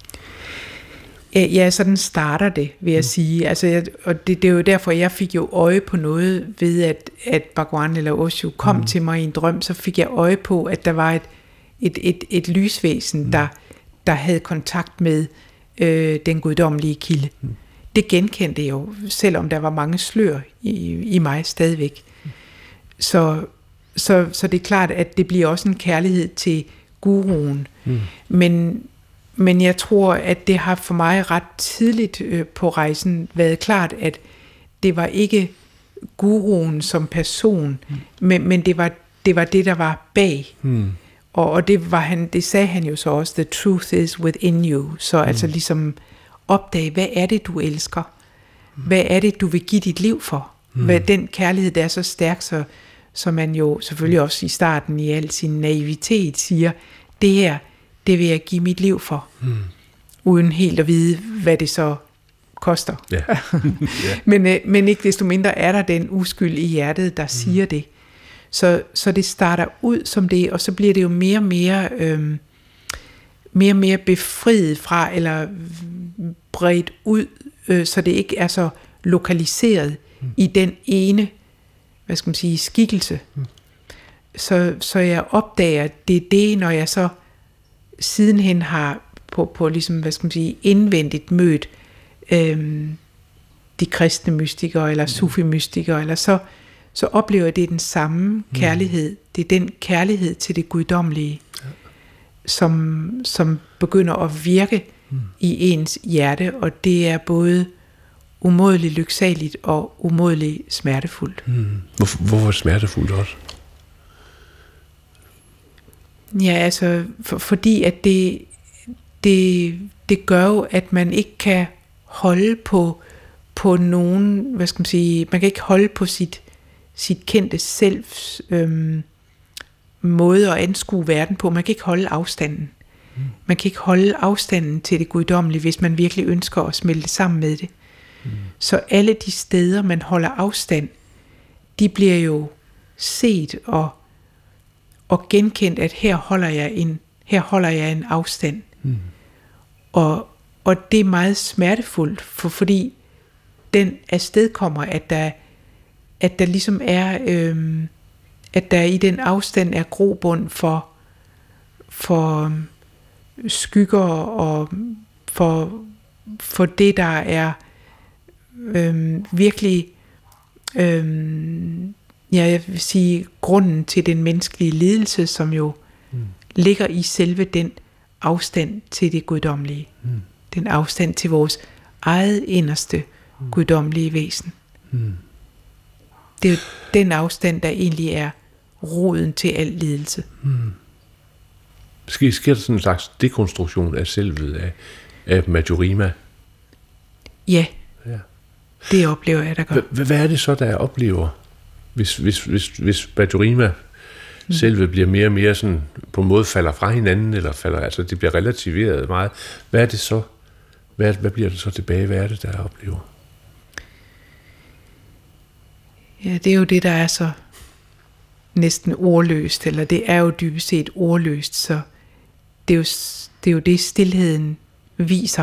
Ja, sådan starter det, vil jeg mm. sige. Altså, jeg, og det, det er jo derfor, jeg fik jo øje på noget ved, at, at Bhagwan eller Osho kom mm. til mig i en drøm, så fik jeg øje på, at der var et, et, et, et lysvæsen, mm. der, der havde kontakt med øh, den guddommelige kilde. Mm. Det genkendte jeg jo, selvom der var mange slør i, i mig stadigvæk. Mm. Så, så, så det er klart, at det bliver også en kærlighed til guruen. Mm. Men, men jeg tror, at det har for mig ret tidligt øh, på rejsen været klart, at det var ikke guruen som person, mm. men, men det var det var det der var bag. Mm. Og, og det var han, det sagde han jo så også, the truth is within you. Så mm. altså ligesom opdage, hvad er det du elsker? Mm. Hvad er det du vil give dit liv for? Mm. Hvad den kærlighed der er så stærk, så så man jo selvfølgelig også i starten i al sin naivitet siger, det her, det vil jeg give mit liv for. Mm. Uden helt at vide, hvad det så koster. Yeah. yeah. men, øh, men ikke desto mindre er der den uskyld i hjertet, der mm. siger det. Så, så det starter ud som det, og så bliver det jo mere og mere, øh, mere, mere befriet fra, eller bredt ud, øh, så det ikke er så lokaliseret mm. i den ene, hvad skal man sige, skikkelse. Mm. Så, så jeg opdager, at det er det, når jeg så sidenhen har på, på ligesom, hvad skal man sige, indvendigt mødt øhm, de kristne mystikere, eller sufi-mystikere, eller så, så oplever jeg, det er den samme kærlighed. Mm. Det er den kærlighed til det guddommelige, ja. som, som begynder at virke mm. i ens hjerte, og det er både umådeligt lyksaligt og umådeligt smertefuldt. Mm. Hvorfor, hvorfor smertefuldt også? Ja, altså, for, fordi at det, det, det gør jo, at man ikke kan holde på, på nogen, hvad skal man sige, man kan ikke holde på sit, sit kendte selvs øhm, måde at anskue verden på. Man kan ikke holde afstanden. Mm. Man kan ikke holde afstanden til det guddommelige, hvis man virkelig ønsker at smelte sammen med det. Mm. Så alle de steder, man holder afstand, de bliver jo set og, og genkendt, at her holder jeg en, her holder jeg en afstand. Mm. Og, og det er meget smertefuldt, for, fordi den afstedkommer, at der, at der ligesom er, øhm, at der i den afstand er grobund for, for skygger og for, for det, der er Øhm, virkelig øhm, ja, jeg vil sige grunden til den menneskelige lidelse, som jo mm. ligger i selve den afstand til det guddommelige. Mm. Den afstand til vores eget inderste mm. guddommelige væsen. Mm. Det er jo den afstand, der egentlig er roden til al lidelse. Mm. Sker, sker der sådan en slags dekonstruktion af selvet af, af Majorima? Ja. Ja. Det oplever jeg, der gør. Hvad, hvad er det så, der jeg oplever, hvis, hvis, hvis, hvis Majorima mm. selve bliver mere og mere sådan, på en måde falder fra hinanden, eller falder, altså det bliver relativeret meget. Hvad er det så? Hvad, hvad bliver det så tilbage? Hvad er det, der jeg oplever? Ja, det er jo det, der er så næsten ordløst, eller det er jo dybest set ordløst, så det er jo det, er jo det stilheden viser.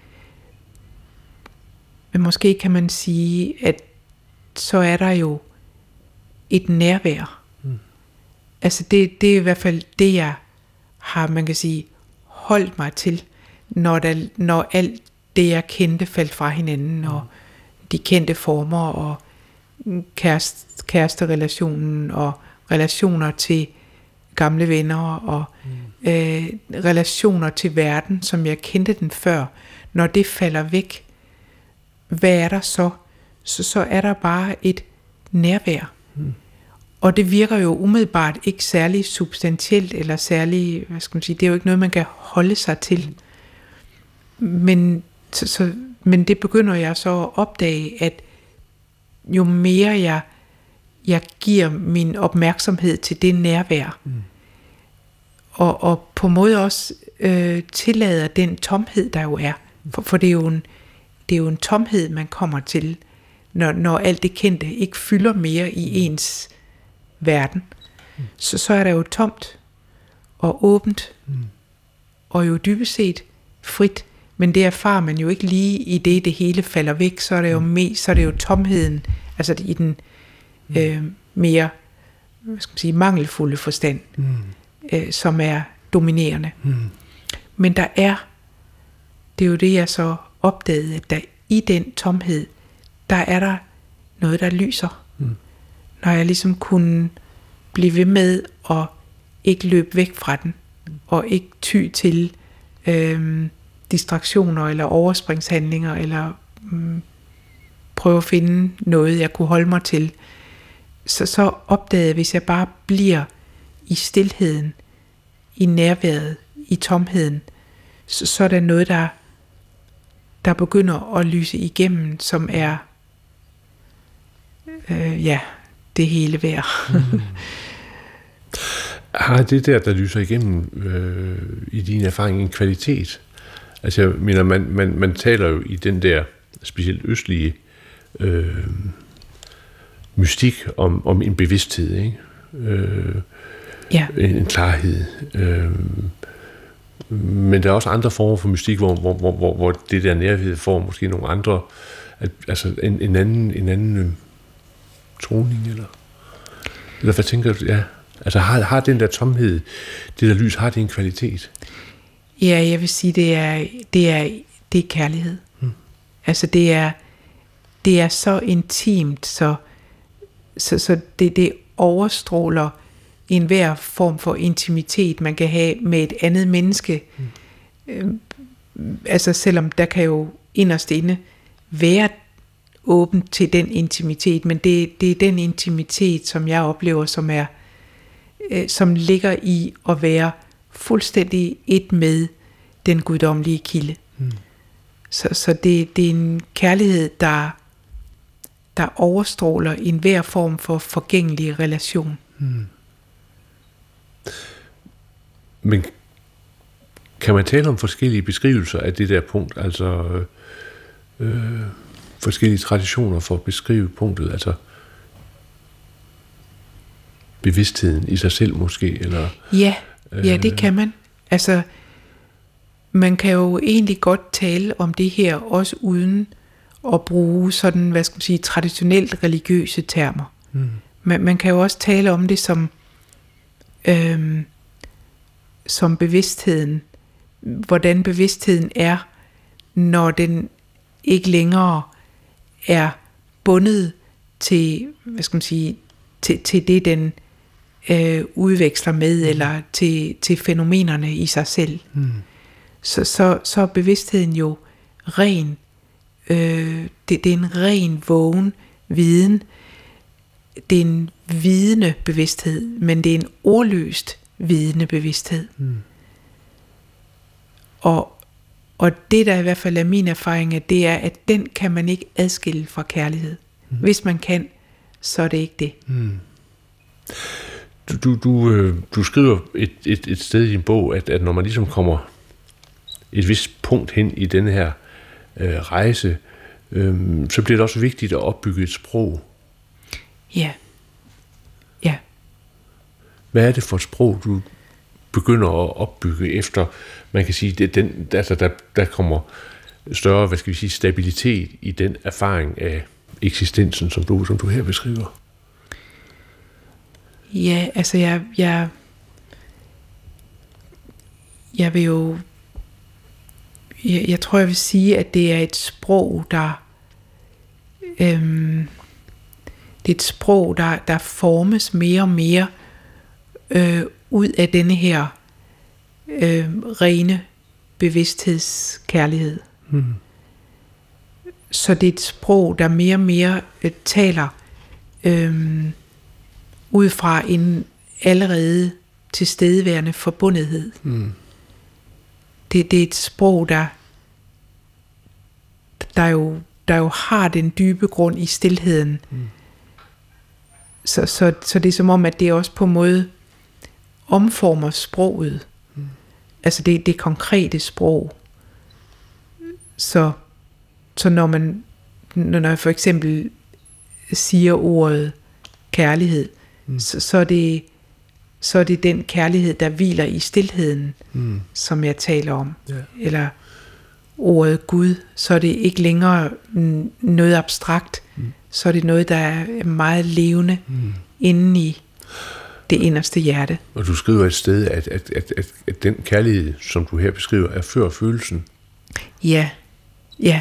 Men måske kan man sige, at så er der jo et nærvær. Mm. Altså det, det er i hvert fald det, jeg har, man kan sige, holdt mig til, når, der, når alt det, jeg kendte, faldt fra hinanden, og mm. de kendte former, og kæreste, kæresterelationen, og relationer til gamle venner, og mm. øh, relationer til verden, som jeg kendte den før. Når det falder væk, hvad er der så? Så, så er der bare et nærvær. Mm. Og det virker jo umiddelbart ikke særlig substantielt, eller særlig, hvad skal man sige, det er jo ikke noget, man kan holde sig til. Men, så, så, men det begynder jeg så at opdage, at jo mere jeg, jeg giver min opmærksomhed til det nærvær, mm. og, og på en måde også øh, tillader den tomhed, der jo er. For, for det er jo en Det er jo en tomhed, man kommer til, når, når alt det kendte ikke fylder mere i ens verden. Mm. Så, så er der jo tomt og åbent, mm. og jo dybest set frit. Men det erfarer man jo ikke lige i det, det hele falder væk. Så er det jo, me, så er det jo tomheden, altså i den øh, mere, hvad skal man sige, mangelfulde forstand, mm. øh, som er dominerende. Mm. Men der er, det er jo det jeg så opdagede, at der i den tomhed, der er der noget der lyser. Mm. Når jeg ligesom kunne blive ved med at ikke løbe væk fra den, og ikke ty til øh, distraktioner eller overspringshandlinger, eller øh, prøve at finde noget jeg kunne holde mig til, så, så opdagede jeg, hvis jeg bare bliver i stilheden, i nærværet, i tomheden, så, så er der noget der der begynder at lyse igennem, som er øh, ja, det hele værd. mm. Har det der, der lyser igennem øh, i din erfaring, en kvalitet? Altså jeg mener, man, man, man taler jo i den der specielt østlige øh, mystik om, om en bevidsthed, ikke? Øh, ja. en, en klarhed. Øh, men der er også andre former for mystik, hvor, hvor, hvor, hvor, hvor det der nærhed får måske nogle andre, at, altså en, en anden, en anden øh, toning, eller, eller hvad tænker du? Ja. Altså har, har den der tomhed, det der lys, har det en kvalitet? Ja, jeg vil sige, det er, det er, det er kærlighed. Hmm. Altså det er, det er så intimt, så, så, så det, det overstråler enhver form for intimitet, man kan have med et andet menneske. Hmm. Øh, altså selvom der kan jo inderst inde være åbent til den intimitet, men det, det er den intimitet, som jeg oplever, som er som ligger i at være fuldstændig et med den guddommelige kilde. Mm. Så, så det, det er en kærlighed, der, der overstråler enhver form for forgængelig relation. Mm. Men kan man tale om forskellige beskrivelser af det der punkt, altså øh, forskellige traditioner for at beskrive punktet, altså bevidstheden i sig selv måske, eller? Ja, ja, det kan man. Altså, man kan jo egentlig godt tale om det her, også uden at bruge sådan, hvad skal man sige, traditionelt religiøse termer. Mm. Man, man kan jo også tale om det som, øhm, som bevidstheden, hvordan bevidstheden er, når den ikke længere er bundet til, hvad skal man sige, til, til det, den øh, udveksler med, mm. eller til, til fænomenerne i sig selv. Mm. Så, så, så er bevidstheden jo ren. Øh, det, det er en ren, vågen viden. Det er en vidende bevidsthed, men det er en ordløst vidende bevidsthed. Mm. Og, og det, der i hvert fald er min erfaring, det er, at den kan man ikke adskille fra kærlighed. Mm. Hvis man kan, så er det ikke det. Mm. Du, du, du, du skriver et, et, et sted i din bog, at, at når man ligesom kommer et vist punkt hen i denne her øh, rejse, øh, så bliver det også vigtigt at opbygge et sprog. Ja. Ja. Hvad er det for et sprog, du begynder at opbygge efter, man kan sige, det, den, altså der, der kommer større, hvad skal vi sige, stabilitet i den erfaring af eksistensen, som du, som du her beskriver? Ja, altså jeg, jeg, jeg vil jo, jeg, jeg tror jeg vil sige, at det er et sprog, der, øhm, det er et sprog, der, der formes mere og mere øh, ud af denne her øh, rene bevidsthedskærlighed. Mm. Så det er et sprog, der mere og mere øh, taler øh, ud fra en allerede tilstedeværende forbundethed. Mm. Det, det er et sprog, der, der, jo, der jo har den dybe grund i stilheden. Mm. Så, så, så det er som om, at det også på en måde omformer sproget. Mm. Altså det, det konkrete sprog. Så, så når man, når jeg for eksempel siger ordet kærlighed, mm. så, så, er det, så er det den kærlighed, der hviler i stilheden, mm. som jeg taler om. Yeah. Eller ordet Gud, så er det ikke længere noget abstrakt, mm. så er det noget, der er meget levende mm. inde i det inderste hjerte. Og du skriver et sted, at, at, at, at, at den kærlighed, som du her beskriver, er før følelsen. Ja, ja.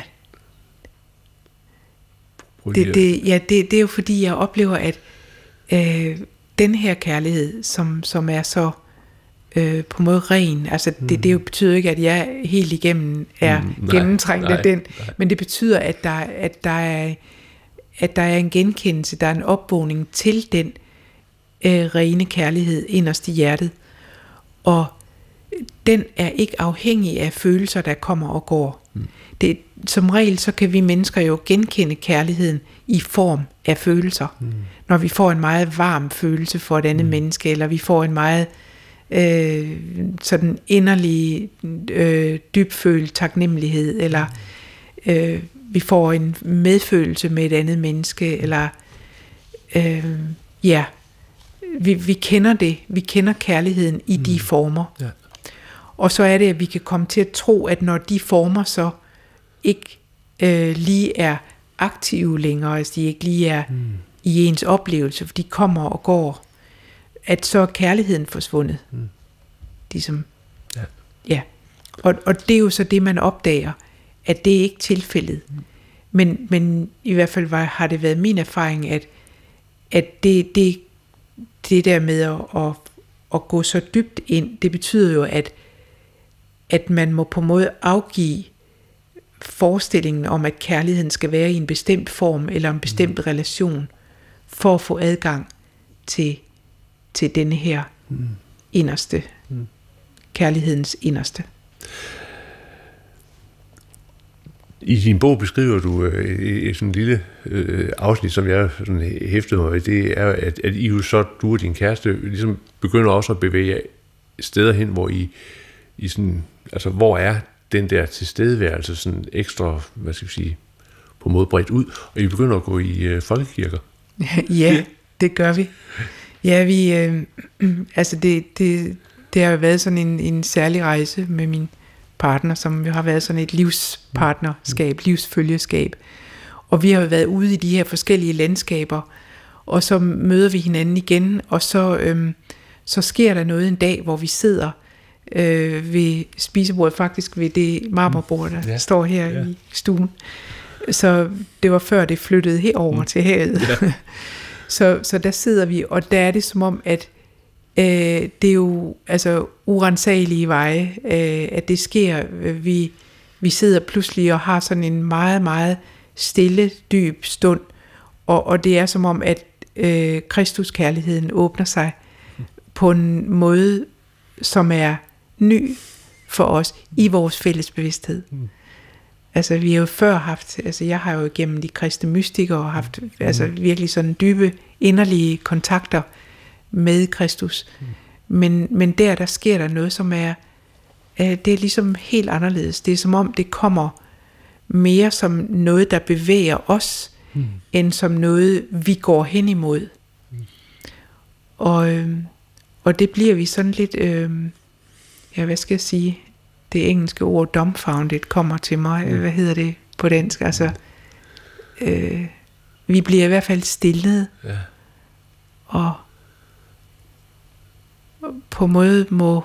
Det, det, ja, det, det er jo fordi, jeg oplever, at øh, den her kærlighed, som, som er så øh, på en måde ren, altså mm. det, det jo betyder ikke, at jeg helt igennem er mm, nej, gennemtrængt af den, nej. Men det betyder, at der, at, der er, at der er en genkendelse, der er en opvågning til den øh, rene kærlighed inderst i hjertet. Og den er ikke afhængig af følelser, der kommer og går. Mm. Det, som regel så kan vi mennesker jo genkende kærligheden i form af følelser. Mm. Når vi får en meget varm følelse for et andet mm. menneske, eller vi får en meget øh, sådan inderlig øh, dybfølt taknemmelighed, eller øh, vi får en medfølelse med et andet menneske, eller øh, ja, vi, vi kender det. Vi kender kærligheden i mm. de former. Ja. Og så er det, at vi kan komme til at tro, at når de former så ikke øh, lige er aktive længere, altså de ikke lige er mm. i ens oplevelse, for de kommer og går, at så er kærligheden forsvundet. Mm. Ligesom, ja. ja. Og, og det er jo så det, man opdager, at det er ikke tilfældet. Mm. Men, men i hvert fald var, har det været min erfaring, at, at det, det, det der med at, at, at gå så dybt ind, det betyder jo, at at man må på en måde afgive forestillingen om, at kærligheden skal være i en bestemt form, eller en bestemt mm. relation, for at få adgang til, til denne her mm. inderste, mm. kærlighedens inderste. I din bog beskriver du øh, et sådan lille øh, afsnit, som jeg sådan hæftede mig ved, det er, at, at I jo så, du og din kæreste, ligesom begynder også at bevæge steder hen, hvor I I sådan, altså hvor er den der tilstedeværelse sådan ekstra, hvad skal vi sige, på en måde bredt ud, og I begynder at gå i øh, folkekirker. Ja, det gør vi. Ja, vi, øh, altså det, det, det har jo været sådan en, en særlig rejse med min partner, som jo har været sådan et livspartnerskab, mm. livsfølgeskab, og vi har jo været ude i de her forskellige landskaber, og så møder vi hinanden igen, og så, øh, så sker der noget en dag, hvor vi sidder Øh, ved spisebordet, faktisk ved det marmorbord, der ja. står her ja. i stuen. Så det var før det flyttede herover mm. til havet. Ja. så, så der sidder vi, og der er det som om, at øh, det er jo altså urensagelige veje, øh, at det sker. Vi, vi sidder pludselig og har sådan en meget, meget stille, dyb stund, og, og det er som om, at øh, Kristuskærligheden åbner sig mm. på en måde, som er ny for os i vores fælles bevidsthed. Mm. Altså vi har jo før haft, altså jeg har jo gennem de kristne mystikere haft mm. altså virkelig sådan dybe inderlige kontakter med Kristus. Mm. Men, men der, der sker der noget, som er, øh, det er ligesom helt anderledes. Det er som om, det kommer mere som noget, der bevæger os, mm. end som noget, vi går hen imod. Mm. Og, øh, og det bliver vi sådan lidt... Øh, ja, hvad skal jeg sige, det engelske ord dumbfounded kommer til mig, mm. hvad hedder det på dansk, altså, øh, vi bliver i hvert fald stillet, ja. og, og på en måde må,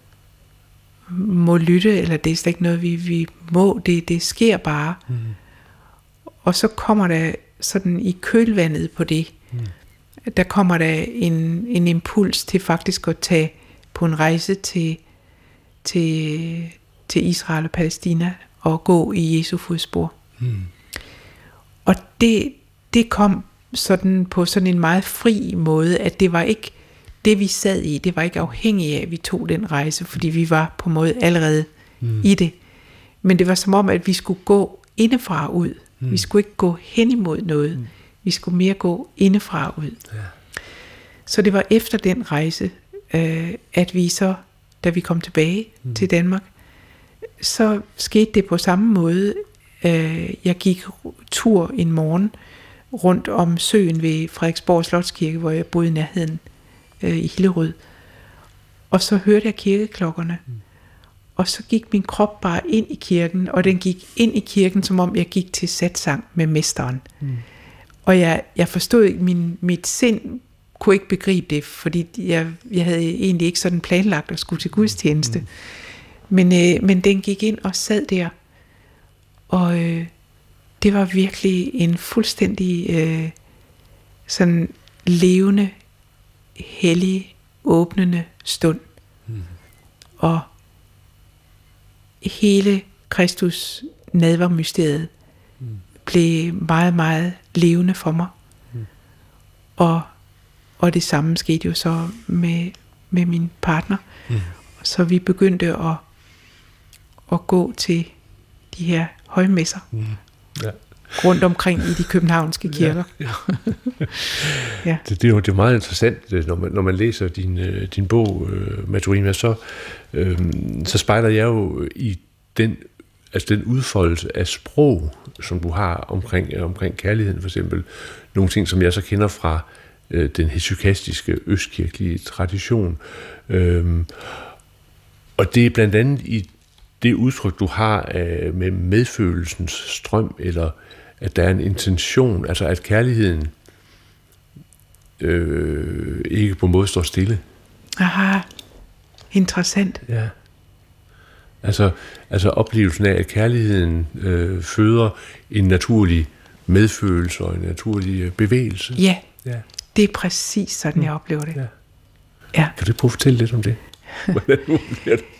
må lytte, eller det er slet ikke noget, vi, vi må, det, det sker bare, mm. og så kommer der sådan i kølvandet på det, mm. der kommer der en, en impuls til faktisk at tage på en rejse til Til, til Israel og Palæstina og gå i Jesu fodspor. Mm. Og det, det kom sådan på sådan en meget fri måde, at det var ikke det, vi sad i, det var ikke afhængigt af, at vi tog den rejse, fordi vi var på en måde allerede mm. i det. Men det var som om, at vi skulle gå indefra ud. Mm. Vi skulle ikke gå hen imod noget. Mm. Vi skulle mere gå indefra ud. Ja. Så det var efter den rejse, øh, at vi så da vi kom tilbage mm. til Danmark, så skete det på samme måde. Jeg gik tur en morgen rundt om søen ved Frederiksborg Slotskirke, hvor jeg boede i nærheden i Hillerød. Og så hørte jeg kirkeklokkerne. Mm. Og så gik min krop bare ind i kirken, og den gik ind i kirken, som om jeg gik til satsang med mesteren. Mm. Og jeg, jeg forstod, at min, mit sind kunne ikke begribe det, fordi jeg, jeg havde egentlig ikke sådan planlagt at skulle til gudstjeneste. Mm. Men, øh, men den gik ind og sad der, og øh, det var virkelig en fuldstændig øh, sådan levende, hellig, åbnende stund. Mm. Og hele Kristus nadvermysteriet mm. blev meget, meget levende for mig. Mm. Og, og det samme skete jo så med, med min partner. Mm. Så vi begyndte at, at gå til de her højmesser mm. ja. rundt omkring i de københavnske kirker. Ja, ja. ja. Det, det, er jo, det er meget interessant, når man, når man læser din, din bog, uh, Madhurima, så, øh, så spejler jeg jo i den, altså den udfoldelse af sprog, som du har omkring, omkring kærligheden, for eksempel. Nogle ting, som jeg så kender fra øh, den hesykastiske østkirkelige tradition. Øhm, og det er blandt andet i det udtryk, du har øh, med medfølelsens strøm, eller at der er en intention, altså at kærligheden øh, ikke på en måde står stille. Aha, interessant. Ja. Altså, altså oplevelsen af, at kærligheden øh, føder en naturlig medfølelse og en naturlig øh, bevægelse. Ja, ja, det er præcis sådan, jeg oplever det. Ja. Ja. Kan du prøve at fortælle lidt om det? Hvordan bliver det?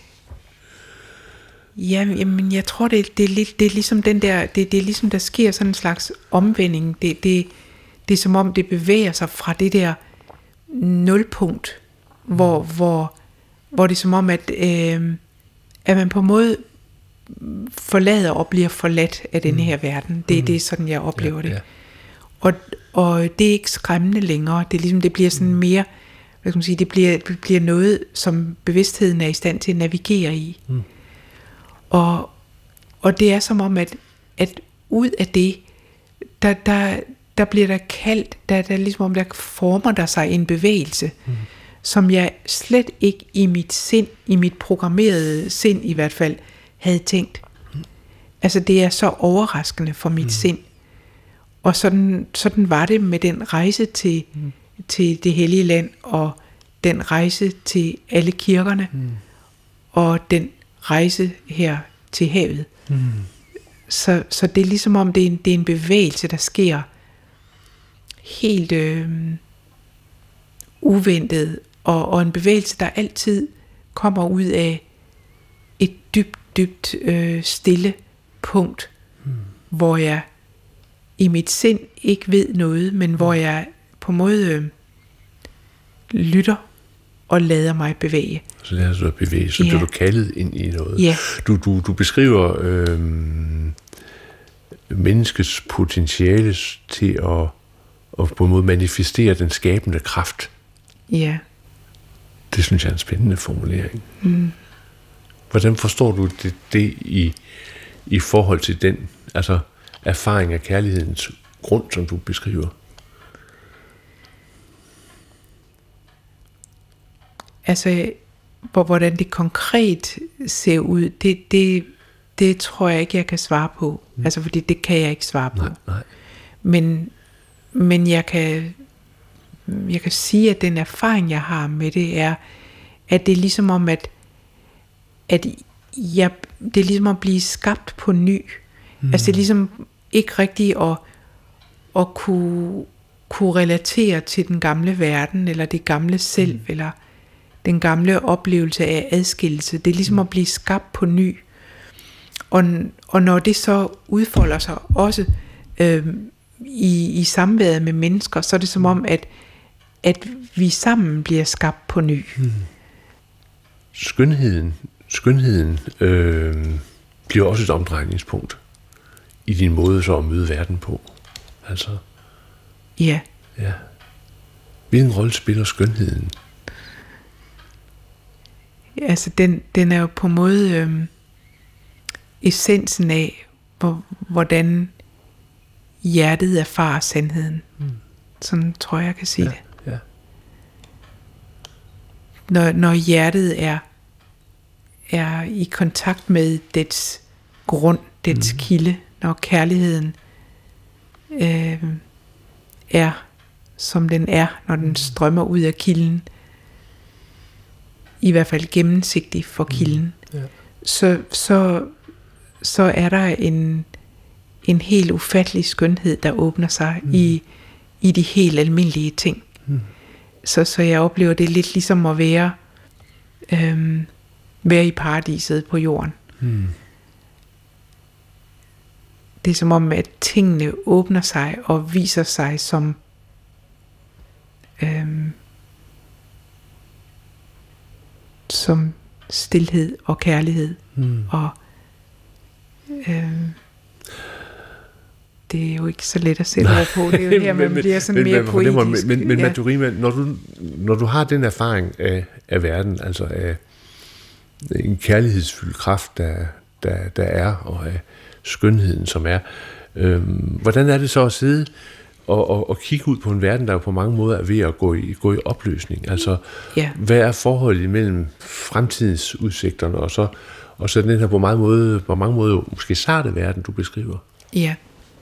Ja, jamen, jeg tror, det, det, er lidt, det er ligesom den der, det, det er ligesom, der sker sådan en slags omvending. Det, det, det er som om, det bevæger sig fra det der nulpunkt, hvor, hvor, hvor det er som om, at, øh, at man på en måde forlader og bliver forladt af denne her verden. Det, mm. det er sådan, jeg oplever ja, det. Ja. Og, og det er ikke skræmmende længere. Det er ligesom, det bliver sådan mere, hvad skal man sige, det bliver, det bliver noget, som bevidstheden er i stand til at navigere i. Mm. Og, og det er som om, at, at ud af det, der, der, der bliver der kaldt, der, der ligesom om, der former der sig en bevægelse, mm. som jeg slet ikke i mit sind, i mit programmerede sind i hvert fald, havde tænkt. Mm. Altså det er så overraskende for mit mm. sind. Og sådan, sådan var det med den rejse til, mm. til det hellige land, og den rejse til alle kirkerne, mm. og den rejse her til havet. Mm. Så, så det er ligesom om, det er en, det er en bevægelse, der sker helt øh, uventet, og, og en bevægelse, der altid kommer ud af et dybt, dybt øh, stille punkt, mm. hvor jeg i mit sind ikke ved noget, men hvor jeg på en måde øh, lytter og lader mig bevæge. Så lader du dig bevæge, så ja. bliver du kaldet ind i noget. Ja. Du, du, du beskriver øh, menneskets potentiale til at, at på en måde manifestere den skabende kraft. Ja. Det synes jeg er en spændende formulering. Mm. Hvordan forstår du det, det i, i forhold til den altså erfaring af kærlighedens grund, som du beskriver? Altså, hvordan det konkret ser ud, det, det, det tror jeg ikke, jeg kan svare på. Mm. Altså, fordi det kan jeg ikke svare på. Nej, nej. Men, men jeg kan, jeg kan sige, at den erfaring, jeg har med det, er, at det er ligesom om, at, at jeg, det er ligesom at blive skabt på ny. Mm. Altså, det er ligesom ikke rigtigt at, at kunne, kunne relatere til den gamle verden, eller det gamle selv, mm. eller den gamle oplevelse af adskillelse. Det er ligesom at blive skabt på ny. Og, og når det så udfolder sig også øh, i, i samværet med mennesker, så er det som om, at, at vi sammen bliver skabt på ny. Hmm. Skønheden, skønheden øh, bliver også et omdrejningspunkt i din måde så at møde verden på. Altså. Ja. Ja. Hvilken rolle spiller skønheden? Altså den, den er jo på en måde øh, essensen af, hvor, hvordan hjertet erfarer sandheden. Mm. Sådan tror jeg, jeg kan sige ja, det. Ja. Når, når hjertet er, er i kontakt med dets grund, dets mm. kilde, når kærligheden øh, er som den er, når den strømmer ud af kilden, i hvert fald gennemsigtig for kilden, mm. ja. så, så, så er der en, en helt ufattelig skønhed, der åbner sig mm. i, i de helt almindelige ting. Mm. Så, så jeg oplever det lidt ligesom at være, øhm, være i paradiset på jorden. Mm. Det er som om, at tingene åbner sig og viser sig som øhm, som stilhed og kærlighed. Mm. Og øhm, det er jo ikke så let at sætte ord på. Det er jo her, man men, bliver sådan men, mere poetisk. Men, men ja. Majorima, når du, når du har den erfaring af, af verden, altså af en kærlighedsfyldt kraft, der, der, der er, og af skønheden, som er, øhm, hvordan er det så at sidde og, og, og kigge ud på en verden, der jo på mange måder er ved at gå i, gå i opløsning? Altså, ja. Hvad er forholdet mellem fremtidens udsigterne og så, og så den her på mange måder, på mange måder måske sarte verden, du beskriver? Ja.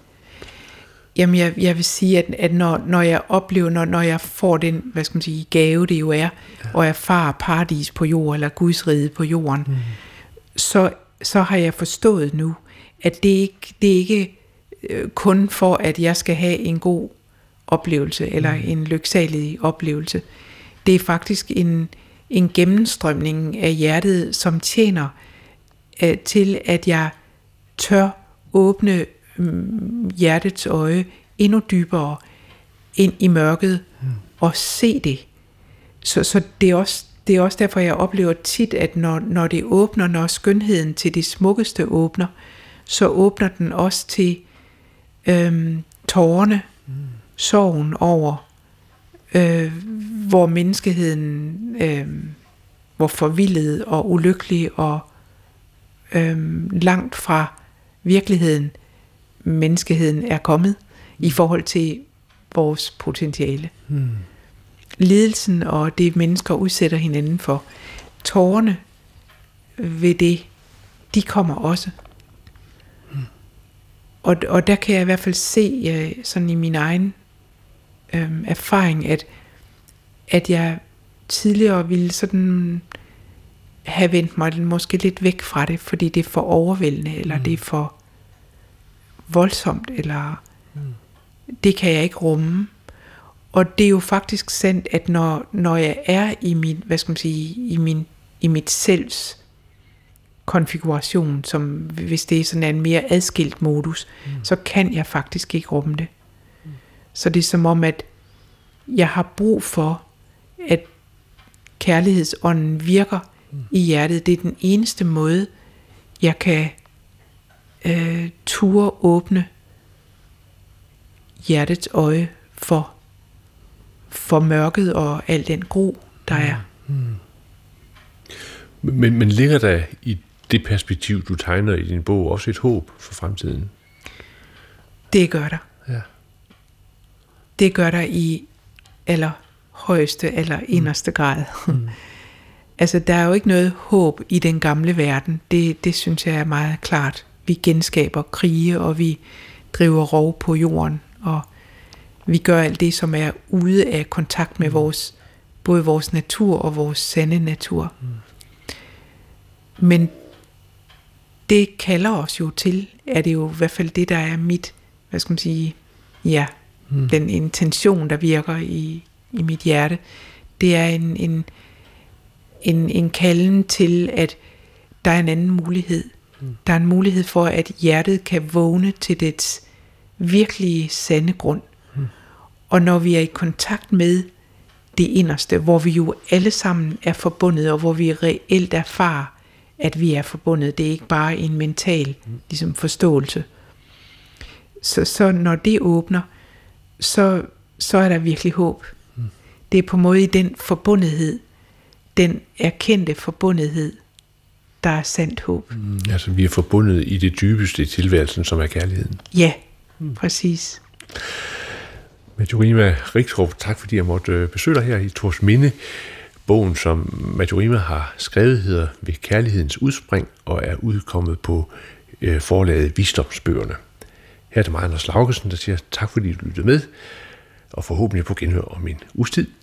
Jamen, jeg, jeg vil sige, at, at når, når jeg oplever, når, når jeg får den, hvad skal man sige, gave, det jo er, ja. Og erfarer paradis på jorden, eller Guds rige på jorden, mm. så, så har jeg forstået nu, at det ikke, det er ikke øh, kun for, at jeg skal have en god oplevelse, eller mm. en lyksalig oplevelse. Det er faktisk en, en gennemstrømning af hjertet, som tjener øh, til, at jeg tør åbne hjertets øje endnu dybere ind i mørket mm. og se det. Så, så det, er også, det er også derfor, jeg oplever tit, at når, når det åbner, når skønheden til det smukkeste åbner, så åbner den også til øhm, tårerne, mm. sorgen over, øh, hvor menneskeheden, øh, hvor forvildet og ulykkelig og øh, langt fra virkeligheden menneskeheden er kommet i forhold til vores potentiale. Hmm. Lidelsen og det mennesker udsætter hinanden for, tårerne ved det, de kommer også. Hmm. Og, og der kan jeg i hvert fald se sådan i min egen øhm, erfaring, at, at jeg tidligere ville sådan have vendt mig måske lidt væk fra det, fordi det er for overvældende, eller hmm. det er for voldsomt, eller mm. det kan jeg ikke rumme. Og det er jo faktisk sandt, at når, når jeg er i min, hvad skal man sige, i min, i mit selvs konfiguration, som hvis det er sådan en mere adskilt modus, mm. så kan jeg faktisk ikke rumme det. Mm. Så det er som om, at jeg har brug for, at kærlighedsånden virker mm. i hjertet. Det er den eneste måde, jeg kan Øh, ture åbne hjertets øje for, for mørket og al den gru, der er. Mm. Men, men ligger der i det perspektiv, du tegner i din bog, også et håb for fremtiden? Det gør der. Ja. Det gør der i allerhøjeste eller inderste mm. grad. Mm. Altså, der er jo ikke noget håb i den gamle verden. Det, det synes jeg er meget klart. Vi genskaber krige, og vi driver rov på jorden, og vi gør alt det, som er ude af kontakt med vores, både vores natur og vores sande natur. Mm. Men det kalder os jo til, er det jo i hvert fald det, der er mit, hvad skal man sige, ja, mm. den intention, der virker i, i mit hjerte. Det er en, en, en, en kalden til, at der er en anden mulighed. Der er en mulighed for, at hjertet kan vågne til dets virkelige sande grund. Mm. Og når vi er i kontakt med det inderste, hvor vi jo alle sammen er forbundet, og hvor vi reelt erfarer, at vi er forbundet, det er ikke bare en mental ligesom, forståelse. Så, så når det åbner, så, så er der virkelig håb. Mm. Det er på en måde i den forbundethed, den erkendte forbundethed, der er sandt håb. Mm, altså vi er forbundet i det dybeste i tilværelsen, som er kærligheden. Ja, mm. præcis. Majorima Richtrup, tak fordi jeg måtte besøge dig her i Thorsminde. Bogen, som Majorima har skrevet, hedder Ved kærlighedens udspring og er udkommet på øh, forlaget Visdomsbøgerne. Her er det mig, Anders Laugesen, der siger tak fordi du lyttede med. og forhåbentlig på genhør om en uges tid.